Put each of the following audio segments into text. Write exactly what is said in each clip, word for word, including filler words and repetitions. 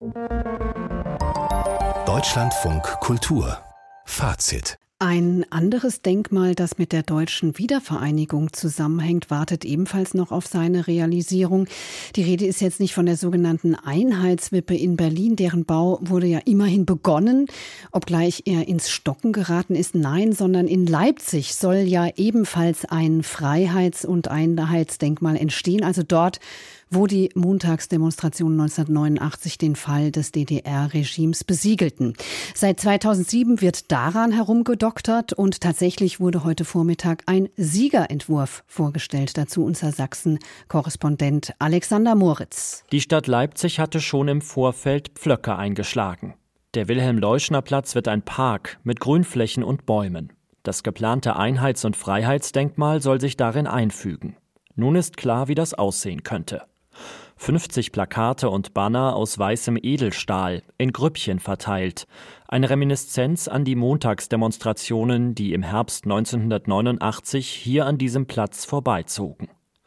Deutschlandfunk Kultur Fazit. Ein anderes Denkmal, das mit der deutschen Wiedervereinigung zusammenhängt, wartet ebenfalls noch auf seine Realisierung. Die Rede ist jetzt nicht von der sogenannten Einheitswippe in Berlin. Deren Bau wurde ja immerhin begonnen, obgleich er ins Stocken geraten ist. Nein, sondern in Leipzig soll ja ebenfalls ein Freiheits- und Einheitsdenkmal entstehen. Also dort, wo die Montagsdemonstrationen neunzehnhundertneunundachtzig den Fall des D D R-Regimes besiegelten. Seit zweitausendsieben wird daran herumgedoktert und tatsächlich wurde heute Vormittag ein Siegerentwurf vorgestellt. Dazu unser Sachsen-Korrespondent Alexander Moritz. Die Stadt Leipzig hatte schon im Vorfeld Pflöcke eingeschlagen. Der Wilhelm-Leuschner-Platz wird ein Park mit Grünflächen und Bäumen. Das geplante Einheits- und Freiheitsdenkmal soll sich darin einfügen. Nun ist klar, wie das aussehen könnte. fünfzig Plakate und Banner aus weißem Edelstahl, in Grüppchen verteilt. Eine Reminiszenz an die Montagsdemonstrationen, die im Herbst neunzehnhundertneunundachtzig hier an diesem Platz vorbeizogen.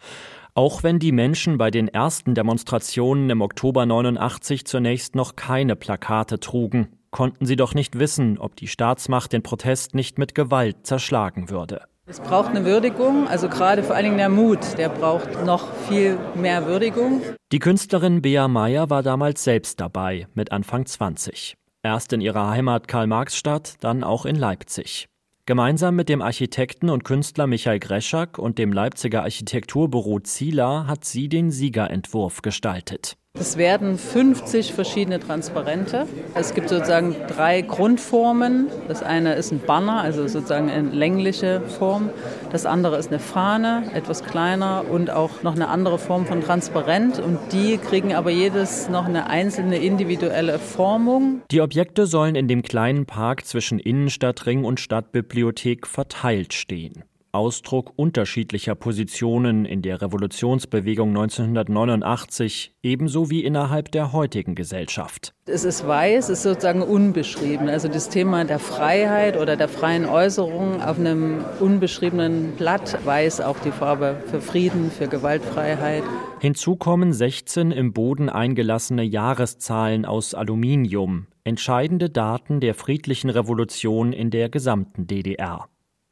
Auch wenn die Menschen bei den ersten Demonstrationen im Oktober neunundachtzig zunächst noch keine Plakate trugen, konnten sie doch nicht wissen, ob die Staatsmacht den Protest nicht mit Gewalt zerschlagen würde. Es braucht eine Würdigung, also gerade vor allen Dingen der Mut, der braucht noch viel mehr Würdigung. Die Künstlerin Bea Meyer war damals selbst dabei, mit Anfang zwanzig. Erst in ihrer Heimat Karl-Marx-Stadt, dann auch in Leipzig. Gemeinsam mit dem Architekten und Künstler Michael Greschak und dem Leipziger Architekturbüro Zieler hat sie den Siegerentwurf gestaltet. Es werden fünfzig verschiedene Transparente. Es gibt sozusagen drei Grundformen. Das eine ist ein Banner, also sozusagen eine längliche Form. Das andere ist eine Fahne, etwas kleiner und auch noch eine andere Form von Transparent. Und die kriegen aber jedes noch eine einzelne individuelle Formung. Die Objekte sollen in dem kleinen Park zwischen Innenstadtring und Stadtbibliothek verteilt stehen. Ausdruck unterschiedlicher Positionen in der Revolutionsbewegung neunzehnhundertneunundachtzig, ebenso wie innerhalb der heutigen Gesellschaft. Es ist weiß, es ist sozusagen unbeschrieben. Also das Thema der Freiheit oder der freien Äußerung auf einem unbeschriebenen Blatt. Weiß auch die Farbe für Frieden, für Gewaltfreiheit. Hinzu kommen sechzehn im Boden eingelassene Jahreszahlen aus Aluminium, entscheidende Daten der friedlichen Revolution in der gesamten D D R.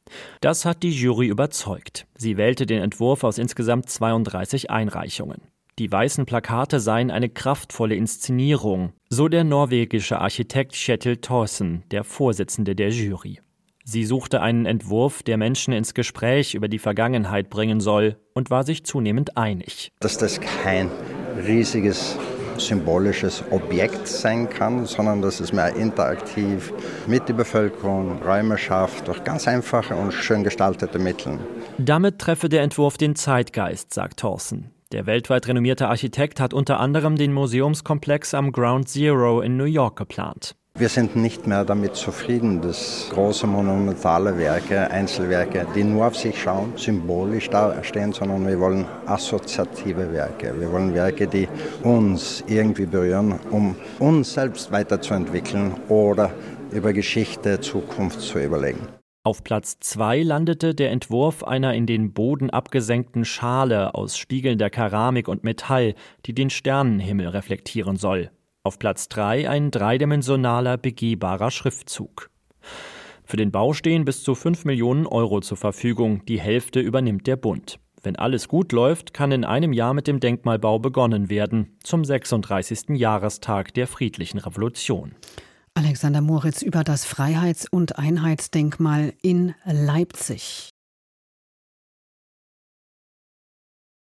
Das hat die Jury überzeugt. Sie wählte den Entwurf aus insgesamt zweiunddreißig Einreichungen. Die weißen Plakate seien eine kraftvolle Inszenierung, so der norwegische Architekt Kjetil Thorsen, der Vorsitzende der Jury. Sie suchte einen Entwurf, der Menschen ins Gespräch über die Vergangenheit bringen soll, und war sich zunehmend einig. Dass das kein riesiges symbolisches Objekt sein kann, sondern dass es mehr interaktiv mit der Bevölkerung Räume schafft, durch ganz einfache und schön gestaltete Mittel. Damit treffe der Entwurf den Zeitgeist, sagt Thorsen. Der weltweit renommierte Architekt hat unter anderem den Museumskomplex am Ground Zero in New York geplant. Wir sind nicht mehr damit zufrieden, dass große monumentale Werke, Einzelwerke, die nur auf sich schauen, symbolisch dastehen, sondern wir wollen assoziative Werke. Wir wollen Werke, die uns irgendwie berühren, um uns selbst weiterzuentwickeln oder über Geschichte, Zukunft zu überlegen. Auf Platz zwei landete der Entwurf einer in den Boden abgesenkten Schale aus spiegelnder Keramik und Metall, die den Sternenhimmel reflektieren soll. Auf Platz drei ein dreidimensionaler, begehbarer Schriftzug. Für den Bau stehen bis zu fünf Millionen Euro zur Verfügung, die Hälfte übernimmt der Bund. Wenn alles gut läuft, kann in einem Jahr mit dem Denkmalbau begonnen werden, zum sechsunddreißigsten Jahrestag der friedlichen Revolution. Alexander Moritz über das Freiheits- und Einheitsdenkmal in Leipzig.